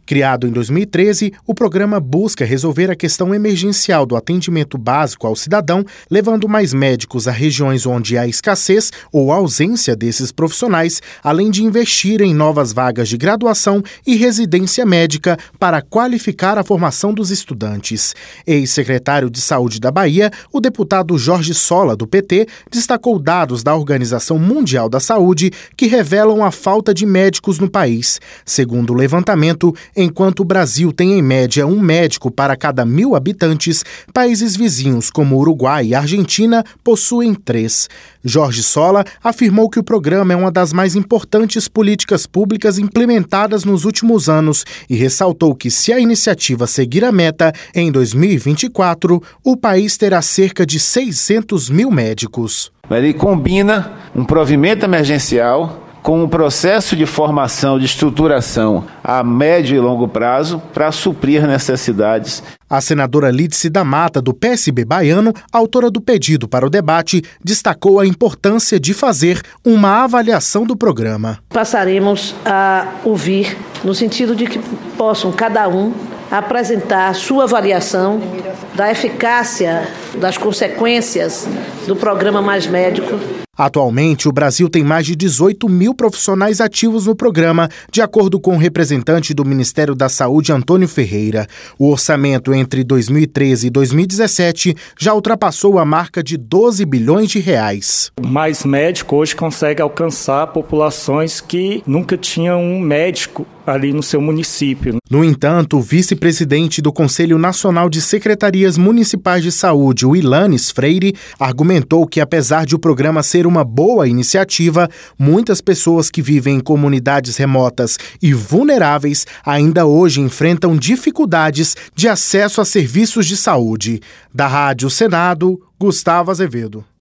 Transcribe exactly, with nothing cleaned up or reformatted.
Criado em dois mil e treze, o programa busca resolver a questão emergencial do atendimento básico ao cidadão, levando mais médicos a regiões onde há escassez ou ausência desses profissionais, além de investir em novas vagas de graduação e residência médica para qualificar a formação dos estudantes. Ex-secretário de Saúde da Bahia, o deputado Jorge Sola, do P T, destacou dados da Organização Mundial da Saúde que revelam a falta de médicos no país. Segundo o levantamento, enquanto o Brasil tem em média um médico para cada mil habitantes, países vizinhos como Uruguai e Argentina possuem três. Jorge Sola afirmou que o programa é uma das mais importantes políticas públicas implementadas nos últimos anos e ressaltou que, se a iniciativa seguir a meta, em dois mil e vinte e quatro, o país terá cerca de seiscentos mil médicos. Ele combina um provimento emergencial com um processo de formação, de estruturação a médio e longo prazo para suprir necessidades. A senadora Lídice da Mata, do P S B baiano, autora do pedido para o debate, destacou a importância de fazer uma avaliação do programa. Passaremos a ouvir no sentido de que possam cada um apresentar a sua avaliação da eficácia, das consequências do programa Mais Médico. Atualmente, o Brasil tem mais de dezoito mil profissionais ativos no programa, de acordo com o representante do Ministério da Saúde, Antônio Ferreira. O orçamento entre dois mil e treze e dois mil e dezessete já ultrapassou a marca de doze bilhões de reais. O Mais Médico hoje consegue alcançar populações que nunca tinham um médico ali no seu município. No entanto, o vice-presidente do Conselho Nacional de Secretarias Municipais de Saúde, o Ilanes Freire, argumentou que, apesar de o programa ser uma boa iniciativa, muitas pessoas que vivem em comunidades remotas e vulneráveis ainda hoje enfrentam dificuldades de acesso a serviços de saúde. Da Rádio Senado, Gustavo Azevedo.